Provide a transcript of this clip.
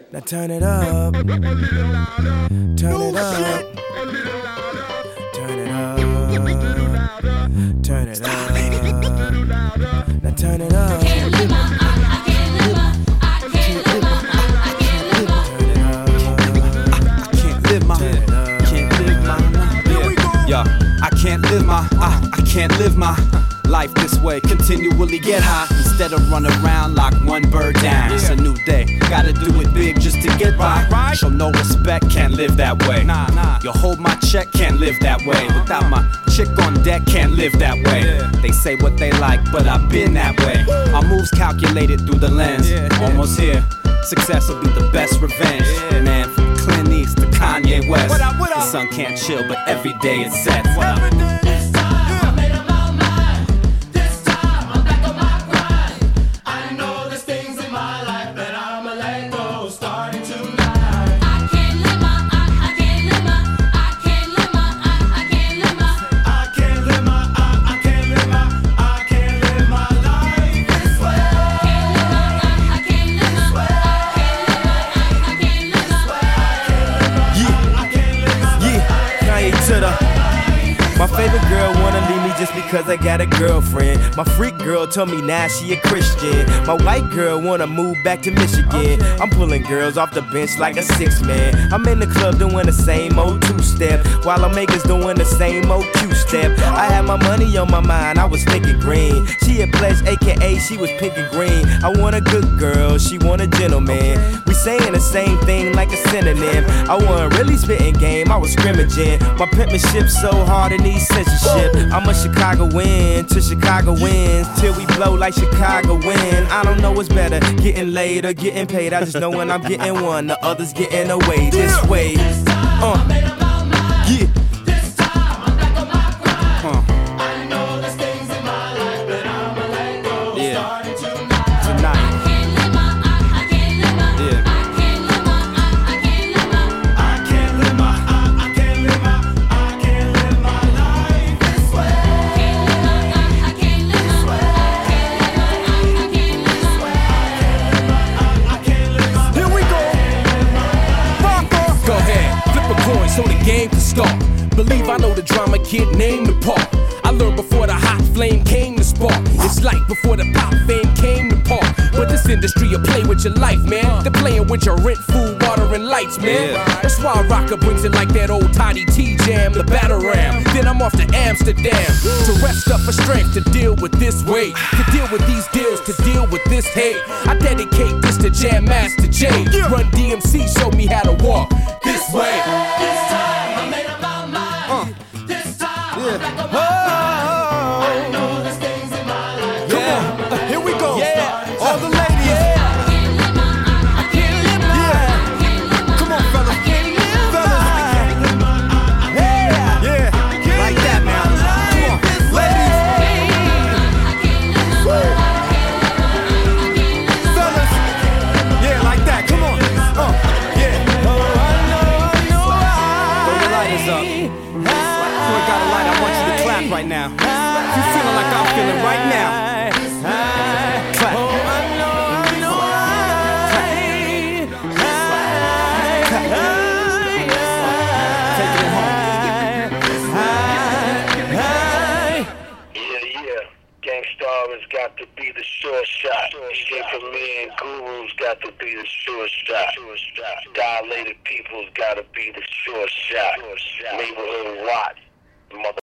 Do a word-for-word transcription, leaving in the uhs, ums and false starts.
Now turn it up. Turn it up. Turn it up. Turn it up. Now turn it up. Can't live my, I, I can't live my, I can't live my, I, I can't live my. I can't live my, can't live my life. Yeah, yeah. I can't live my, I, I can't live my life this way. Continually get high instead of run around like one bird down. It's a new day, gotta do it big just to get by. Show no respect, can't live that way. Nah, nah. You hold my check, can't live that way. Without my chick on deck, can't live that way. They say what they like, but I've been that way. Our moves calculated through the lens. Almost here, success will be the best revenge. Man, from Clint East to Kanye West, the sun can't chill, but every day it sets. My favorite girl wanna leave me just because I got a girlfriend. My freak girl told me now she a Christian. My white girl wanna move back to Michigan. I'm pulling girls off the bench like a six man. I'm in the club doing the same old two-step, while I'm makers doing the same old two-step. I had my money on my mind, I was thinking green. She a pledge, aka she was pink and green. I want a good girl, she want a gentleman. We saying the same thing like a synonym. I wasn't really spitting game, I was scrimmaging. My penmanship so hard it needs censorship. I'm a Chicago win to Chicago wins till we blow like Chicago win. I don't know what's better, getting laid or getting paid. I just know when I'm getting one, the others getting away. This way, uh, yeah. So the game can start. Believe I know the drama kid named the park. I learned before the hot flame came to spark. It's like before the pop fame came to park. But this industry will play with your life, man. They're playing with your rent, food, water, and lights, man. That's why Rocker brings it like that old Toddy T jam, the battle ram. Then I'm off to Amsterdam to rest up for strength to deal with this weight, to deal with these deals, to deal with this hate. I dedicate this to Jam Master Jay. Run D M C, show me how to walk this way. This time I made up my mind. Uh. This time yeah. I'm back on my grind. I know there's things in my life. Come on, uh, here we go. Yeah, all the ladies. Yeah. I can't live my, I can't live my, yeah. I can't live my, come on, fellas. I can't live my, fellas. I can't live my, I yeah, yeah, like that now. Come on, ladies. Fellas, yeah, like that. Come on, uh, yeah. Oh, I know, I know. Throw your lighters up. If you ain't got a light, I want you to clap right now. If you feeling like I'm feeling right now, clap. Oh, I know, I know. Take it home. Yeah, yeah. Gangstar has got to be the sure shot. Escape from me and Guru's got to be the sure shot. Dilated people's got to be the sure shot. Neighborhood Watts, mother.